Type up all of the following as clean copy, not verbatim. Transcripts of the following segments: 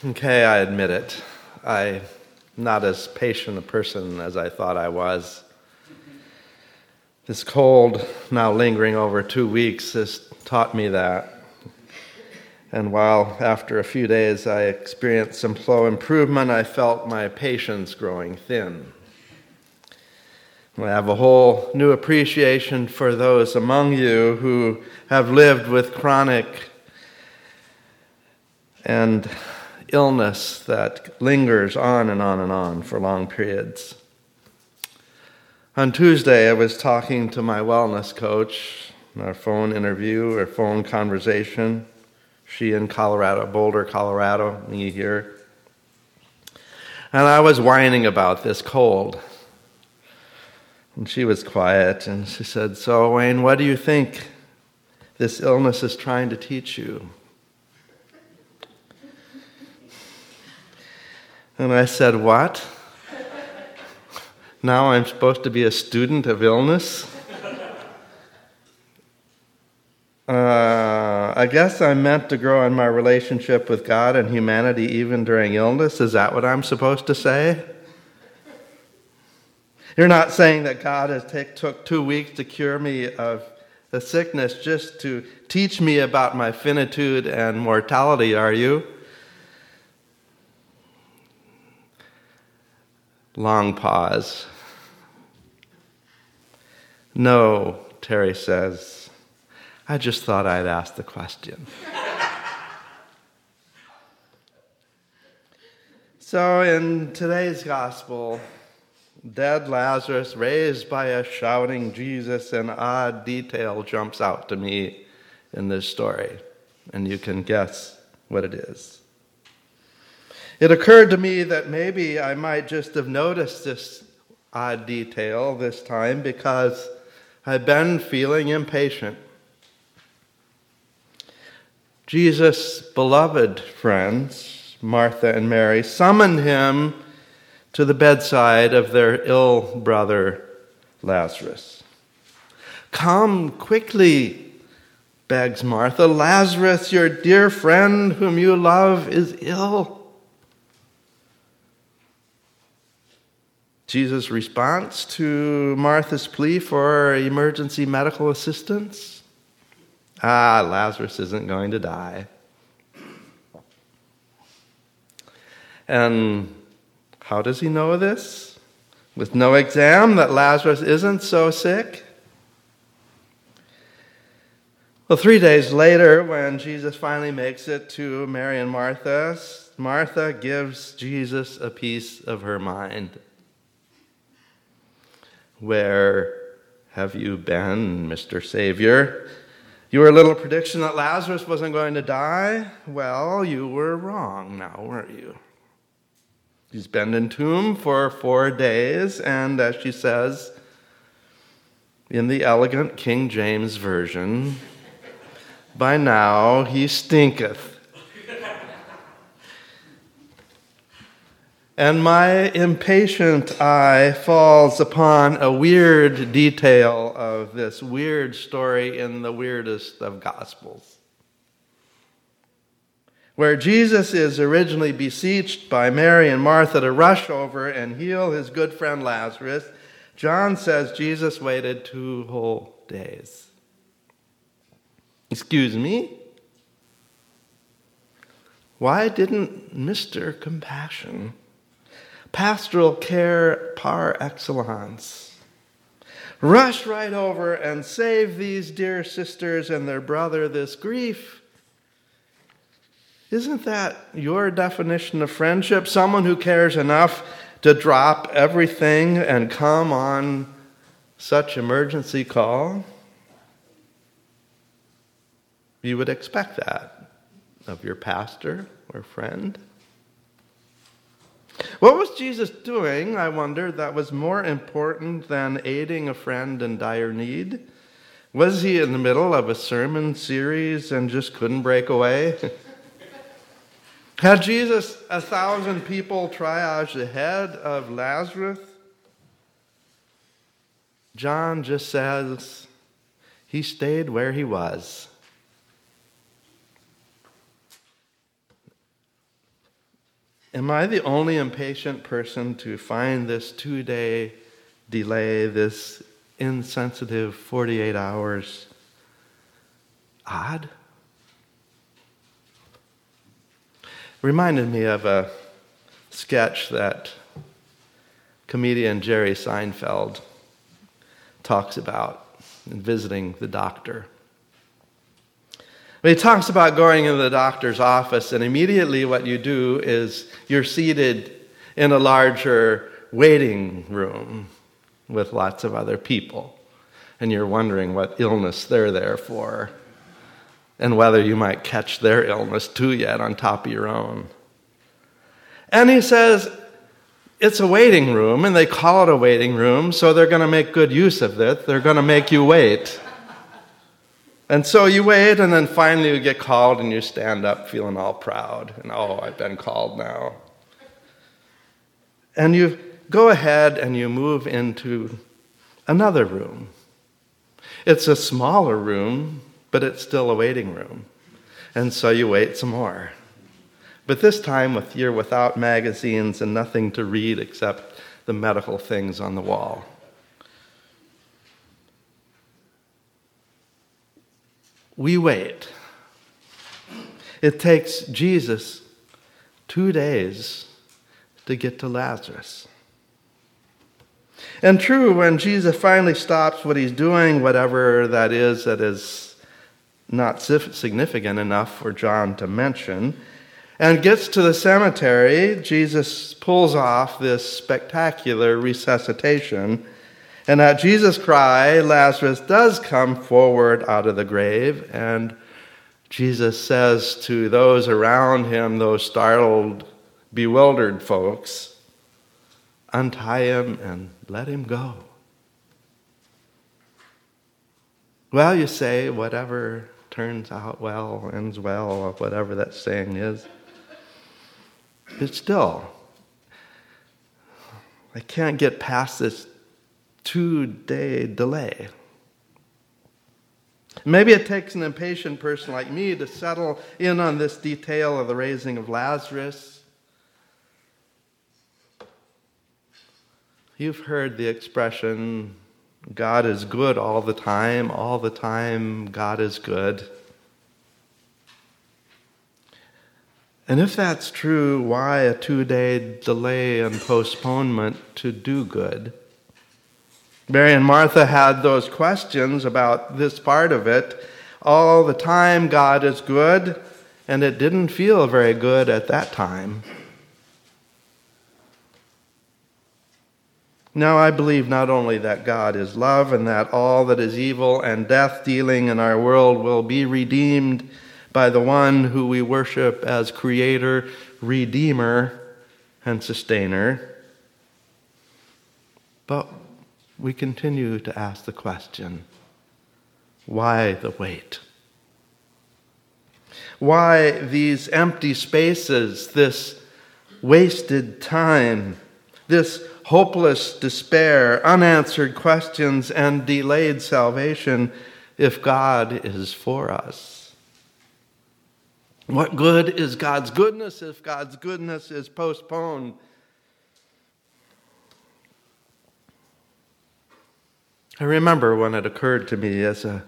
Okay, I admit it. I'm not as patient a person as I thought I was. This cold, now lingering over 2 weeks, has taught me that. And while after a few days I experienced some slow improvement, I felt my patience growing thin. I have a whole new appreciation for those among you who have lived with chronic and illness that lingers on and on and on for long periods. On Tuesday, I was talking to my wellness coach, our phone interview or phone conversation. She in Colorado, Boulder, Colorado, me here. And I was whining about this cold. And she was quiet, and she said, "So, Wayne, what do you think this illness is trying to teach you?" And I said, "What? Now I'm supposed to be a student of illness? I guess I'm meant to grow in my relationship with God and humanity even during illness. Is that what I'm supposed to say? You're not saying that God took 2 weeks to cure me of the sickness just to teach me about my finitude and mortality, are you?" Long pause. "No," Terry says. "I just thought I'd ask the question." So in today's gospel, dead Lazarus raised by a shouting Jesus, an odd detail jumps out to me in this story, and you can guess what it is. It occurred to me that maybe I might just have noticed this odd detail this time because I've been feeling impatient. Jesus' beloved friends, Martha and Mary, summoned him to the bedside of their ill brother Lazarus. "Come quickly," begs Martha. "Lazarus, your dear friend whom you love, is ill." Jesus' response to Martha's plea for emergency medical assistance? Lazarus isn't going to die. And how does he know this? With no exam, that Lazarus isn't so sick? Well, 3 days later, when Jesus finally makes it to Mary and Martha, Martha gives Jesus a piece of her mind. "Where have you been, Mr. Savior? Your little prediction that Lazarus wasn't going to die? Well, you were wrong now, weren't you? He's been in tomb for 4 days, and as she says in the elegant King James Version, by now he stinketh." And my impatient eye falls upon a weird detail of this weird story in the weirdest of Gospels. Where Jesus is originally beseeched by Mary and Martha to rush over and heal his good friend Lazarus, John says Jesus waited 2 whole days. Excuse me? Why didn't Mr. Compassion, pastoral care par excellence, rush right over and save these dear sisters and their brother this grief? Isn't that your definition of friendship? Someone who cares enough to drop everything and come on such emergency call? You would expect that of your pastor or friend. What was Jesus doing, I wonder, that was more important than aiding a friend in dire need? Was he in the middle of a sermon series and just couldn't break away? Had Jesus 1,000 people triage ahead of Lazarus? John just says he stayed where he was. Am I the only impatient person to find this 2-day delay, this insensitive 48 hours, odd? Reminded me of a sketch that comedian Jerry Seinfeld talks about in visiting the doctor. He talks about going into the doctor's office, and immediately what you do is you're seated in a larger waiting room with lots of other people, and you're wondering what illness they're there for and whether you might catch their illness too yet on top of your own. And he says, it's a waiting room, and they call it a waiting room, so they're going to make good use of it. They're going to make you wait. And so you wait, and then finally you get called, and you stand up feeling all proud. And, oh, I've been called now. And you go ahead and you move into another room. It's a smaller room, but it's still a waiting room. And so you wait some more. But this time you're without magazines and nothing to read except the medical things on the wall. We wait. It takes Jesus 2 days to get to Lazarus. And true, when Jesus finally stops what he's doing, whatever that is not significant enough for John to mention, and gets to the cemetery, Jesus pulls off this spectacular resuscitation. And at Jesus' cry, Lazarus does come forward out of the grave, and Jesus says to those around him, those startled, bewildered folks, untie him and let him go. Well, you say, whatever turns out well, ends well, or whatever that saying is. But still, I can't get past this 2-day delay. Maybe it takes an impatient person like me to settle in on this detail of the raising of Lazarus. You've heard the expression, God is good all the time God is good. And if that's true, why a 2-day delay and postponement to do good? Mary and Martha had those questions about this part of it. All the time God is good, and it didn't feel very good at that time. Now I believe not only that God is love and that all that is evil and death-dealing in our world will be redeemed by the one who we worship as Creator, Redeemer, and Sustainer, but we continue to ask the question, why the wait? Why these empty spaces, this wasted time, this hopeless despair, unanswered questions, and delayed salvation if God is for us? What good is God's goodness if God's goodness is postponed? I remember when it occurred to me as a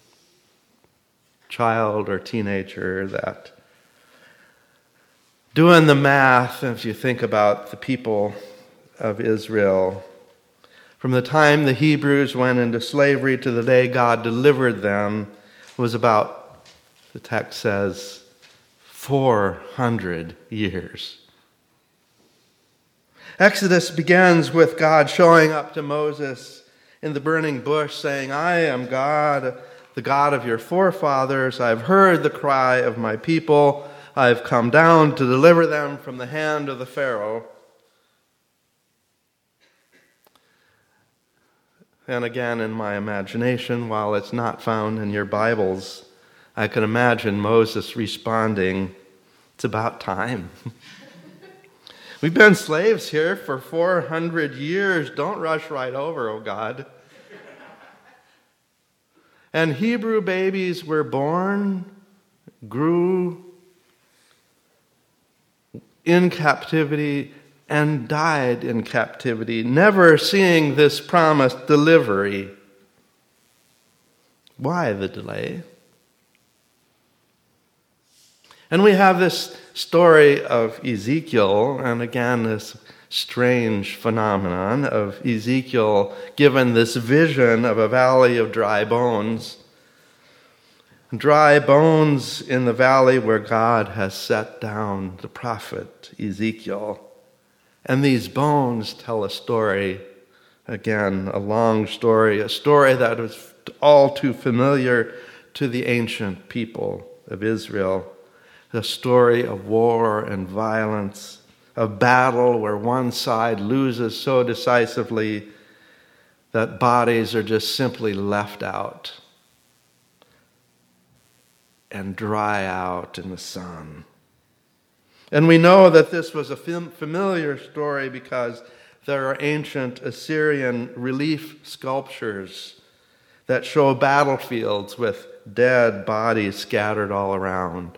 child or teenager that doing the math, if you think about the people of Israel, from the time the Hebrews went into slavery to the day God delivered them, was about, the text says, 400 years. Exodus begins with God showing up to Moses in the burning bush saying, I am God, the God of your forefathers. I've heard the cry of my people. I've come down to deliver them from the hand of the Pharaoh. And again, in my imagination, while it's not found in your Bibles, I can imagine Moses responding, it's about time. We've been slaves here for 400 years. Don't rush right over, oh God. And Hebrew babies were born, grew, in captivity and died in captivity, never seeing this promised delivery. Why the delay? And we have this story of Ezekiel, and again, this strange phenomenon of Ezekiel given this vision of a valley of dry bones. Dry bones in the valley where God has set down the prophet Ezekiel. And these bones tell a story, again, a long story, a story that was all too familiar to the ancient people of Israel. The story of war and violence, of battle where one side loses so decisively that bodies are just simply left out and dry out in the sun. And we know that this was a familiar story because there are ancient Assyrian relief sculptures that show battlefields with dead bodies scattered all around.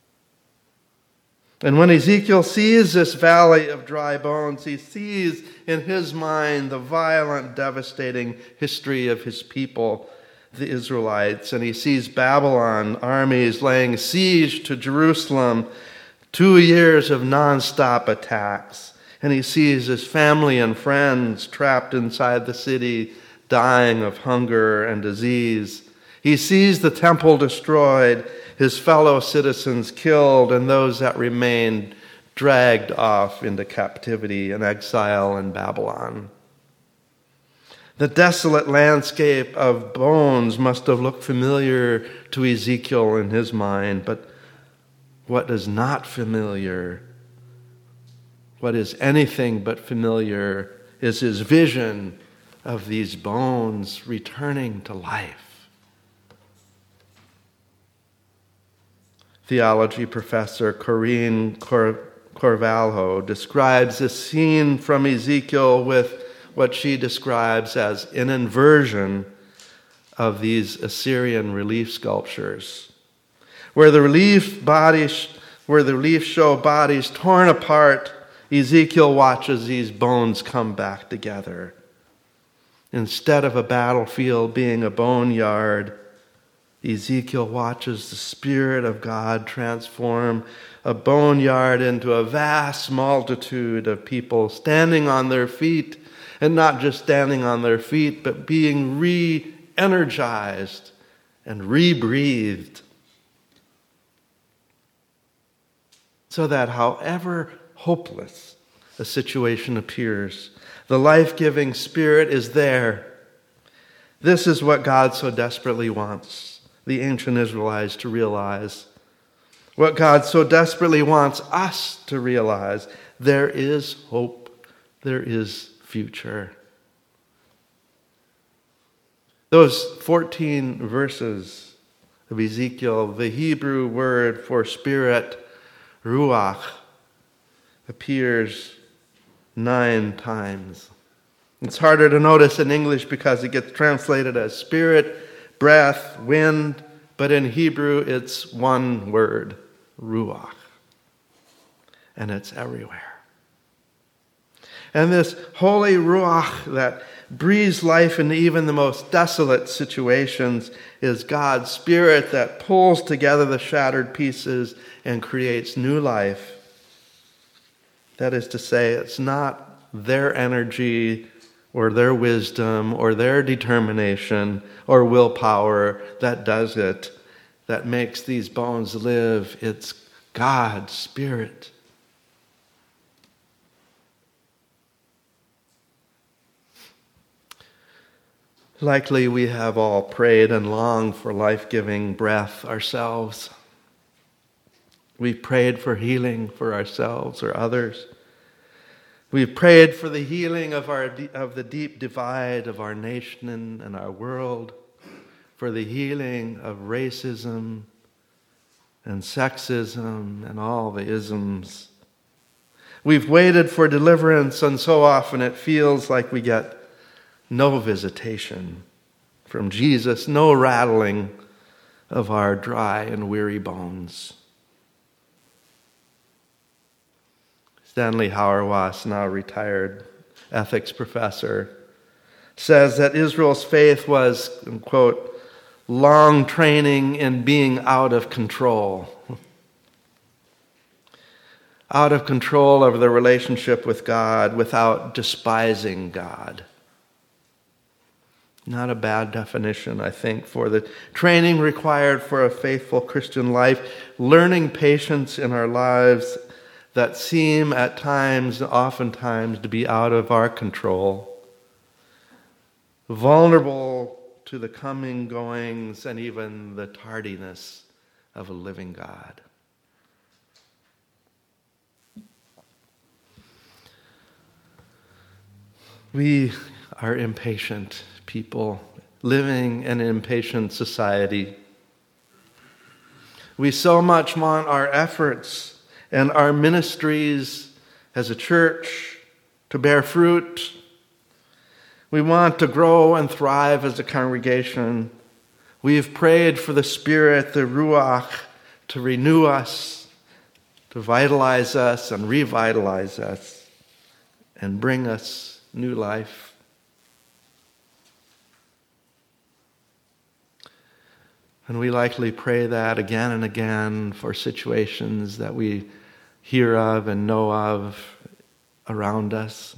And when Ezekiel sees this valley of dry bones, he sees in his mind the violent, devastating history of his people, the Israelites. And he sees Babylon armies laying siege to Jerusalem, 2 years of nonstop attacks. And he sees his family and friends trapped inside the city, dying of hunger and disease. He sees the temple destroyed, his fellow citizens killed, and those that remained dragged off into captivity and exile in Babylon. The desolate landscape of bones must have looked familiar to Ezekiel in his mind, but what is not familiar, what is anything but familiar, is his vision of these bones returning to life. Theology professor Corinne Carvalho describes this scene from Ezekiel with what she describes as an inversion of these Assyrian relief sculptures, where the relief show bodies torn apart. Ezekiel watches these bones come back together. Instead of a battlefield being a boneyard, Ezekiel watches the Spirit of God transform a boneyard into a vast multitude of people standing on their feet, and not just standing on their feet, but being re-energized and rebreathed. So that however hopeless a situation appears, the life-giving Spirit is there. This is what God so desperately wants the ancient Israelites to realize. What God so desperately wants us to realize. There is hope. There is future. Those 14 verses of Ezekiel, the Hebrew word for spirit, ruach, appears 9 times. It's harder to notice in English because it gets translated as spirit, breath, wind, but in Hebrew it's one word, ruach. And it's everywhere. And this holy ruach that breathes life into even the most desolate situations is God's Spirit that pulls together the shattered pieces and creates new life. That is to say, it's not their energy or their wisdom or their determination or willpower that does it, that makes these bones live. It's God's Spirit. Likely we have all prayed and longed for life-giving breath ourselves. We've prayed for healing for ourselves or others. We've prayed for the healing of the deep divide of our nation and our world, for the healing of racism and sexism and all the isms. We've waited for deliverance, and so often it feels like we get no visitation from Jesus, no rattling of our dry and weary bones. Stanley Hauerwas, now retired ethics professor, says that Israel's faith was, quote, long training in being out of control. Out of control of the relationship with God without despising God. Not a bad definition, I think, for the training required for a faithful Christian life, learning patience in our lives that seem at times, oftentimes, to be out of our control, vulnerable to the coming, goings, and even the tardiness of a living God. We are impatient people living in an impatient society. We so much want our efforts and our ministries as a church to bear fruit. We want to grow and thrive as a congregation. We've prayed for the Spirit, the Ruach, to renew us, to vitalize us and revitalize us, and bring us new life. And we likely pray that again and again for situations that we hear of and know of around us.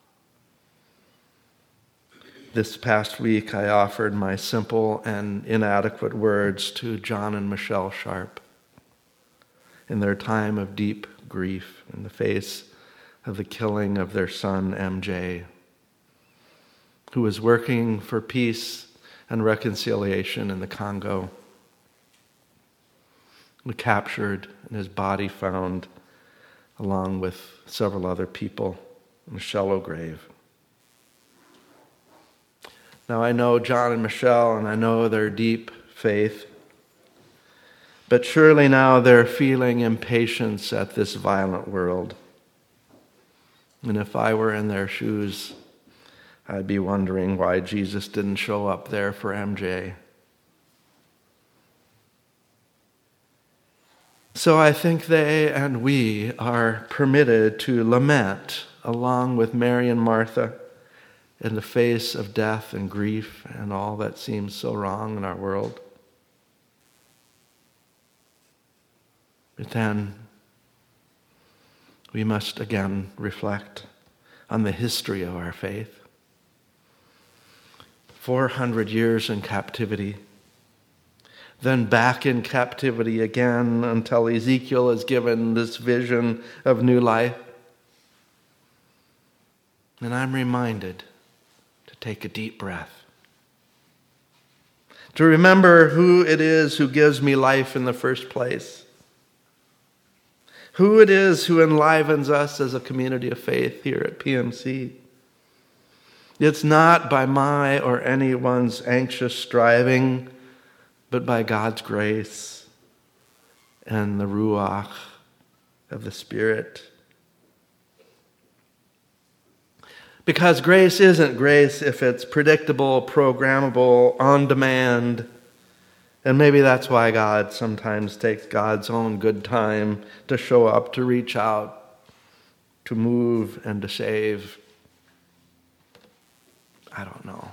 This past week, I offered my simple and inadequate words to John and Michelle Sharp in their time of deep grief in the face of the killing of their son, MJ, who was working for peace and reconciliation in the Congo. Captured and his body found along with several other people in a shallow grave. Now I know John and Michelle, and I know their deep faith, but surely now they're feeling impatience at this violent world. And if I were in their shoes, I'd be wondering why Jesus didn't show up there for MJ. So I think they and we are permitted to lament along with Mary and Martha in the face of death and grief and all that seems so wrong in our world. But then we must again reflect on the history of our faith. 400 years in captivity, then back in captivity again until Ezekiel is given this vision of new life. And I'm reminded to take a deep breath, to remember who it is who gives me life in the first place, who it is who enlivens us as a community of faith here at PMC. It's not by my or anyone's anxious striving, but by God's grace and the Ruach of the Spirit. Because grace isn't grace if it's predictable, programmable, on demand. And maybe that's why God sometimes takes God's own good time to show up, to reach out, to move, and to save. I don't know.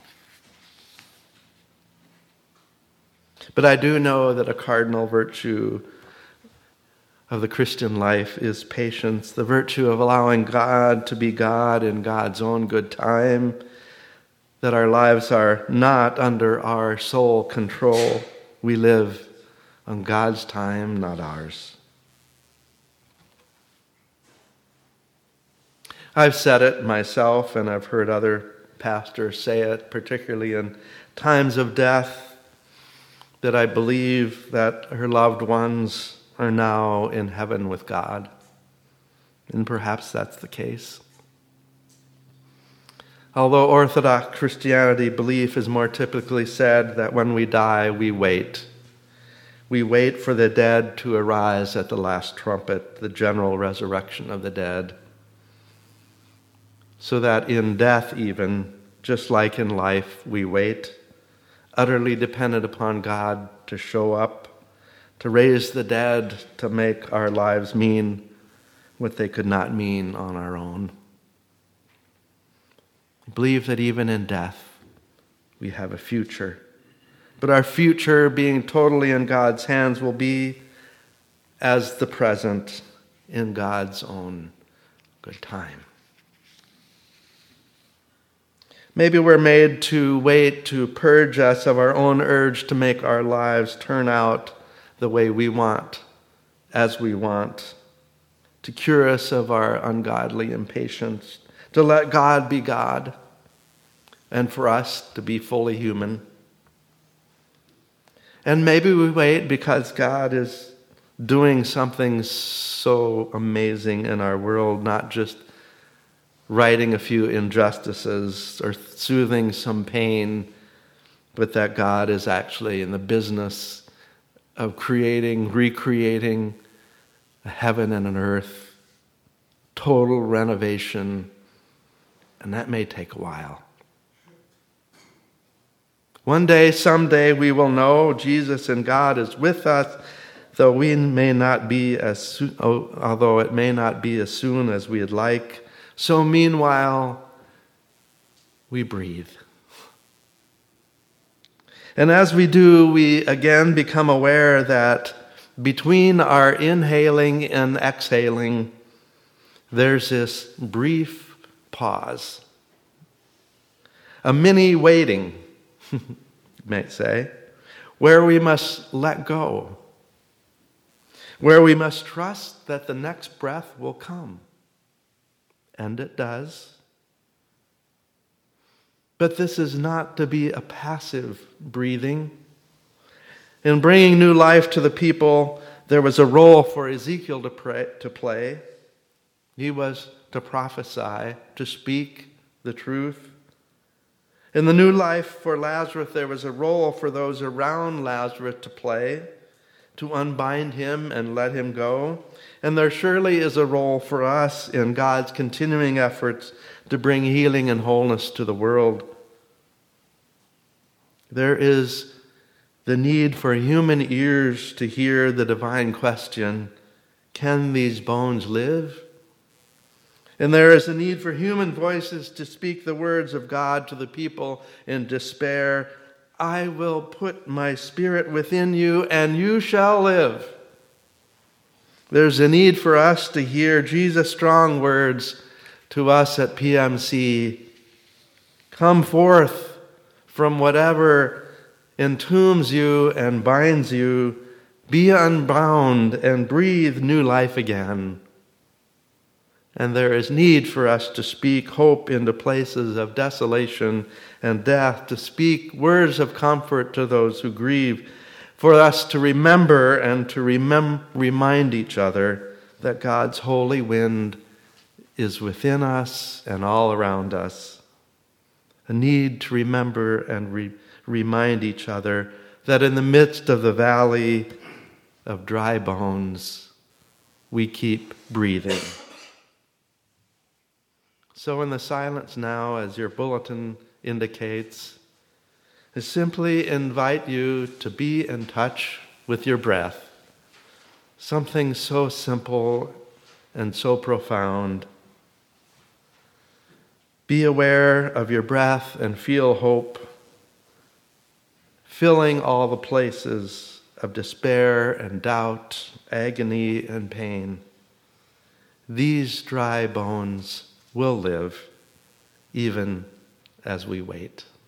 But I do know that a cardinal virtue of the Christian life is patience, the virtue of allowing God to be God in God's own good time, that our lives are not under our sole control. We live on God's time, not ours. I've said it myself, and I've heard other pastors say it, particularly in times of death, that I believe that her loved ones are now in heaven with God. And perhaps that's the case. Although Orthodox Christianity belief is more typically said that when we die, we wait. We wait for the dead to arise at the last trumpet, the general resurrection of the dead. So that in death even, just like in life, we wait, utterly dependent upon God to show up, to raise the dead, to make our lives mean what they could not mean on our own. We believe that even in death, we have a future. But our future, being totally in God's hands, will be as the present in God's own good time. Maybe we're made to wait to purge us of our own urge to make our lives turn out the way we want, as we want, to cure us of our ungodly impatience, to let God be God, and for us to be fully human. And maybe we wait because God is doing something so amazing in our world, not just righting a few injustices or soothing some pain, but that God is actually in the business of recreating a heaven and an earth, total renovation, and that may take a while. One day, someday, we will know Jesus and God is with us, though it may not be as soon as we'd like. So meanwhile, we breathe. And as we do, we again become aware that between our inhaling and exhaling, there's this brief pause. A mini waiting, you might say, where we must let go, where we must trust that the next breath will come. And it does. But this is not to be a passive breathing. In bringing new life to the people, there was a role for Ezekiel to play. He was to prophesy, to speak the truth. In the new life for Lazarus, there was a role for those around Lazarus to play, to unbind him and let him go. And there surely is a role for us in God's continuing efforts to bring healing and wholeness to the world. There is the need for human ears to hear the divine question, can these bones live? And there is a need for human voices to speak the words of God to the people in despair. I will put my spirit within you and you shall live. There's a need for us to hear Jesus' strong words to us at PMC. Come forth from whatever entombs you and binds you. Be unbound and breathe new life again. And there is need for us to speak hope into places of desolation and death, to speak words of comfort to those who grieve, for us to remember and to remind each other that God's holy wind is within us and all around us. A need to remember and remind each other that in the midst of the valley of dry bones, we keep breathing. So in the silence now, as your bulletin indicates, I simply invite you to be in touch with your breath. Something so simple and so profound. Be aware of your breath and feel hope, filling all the places of despair and doubt, agony and pain. These dry bones will live even as we wait.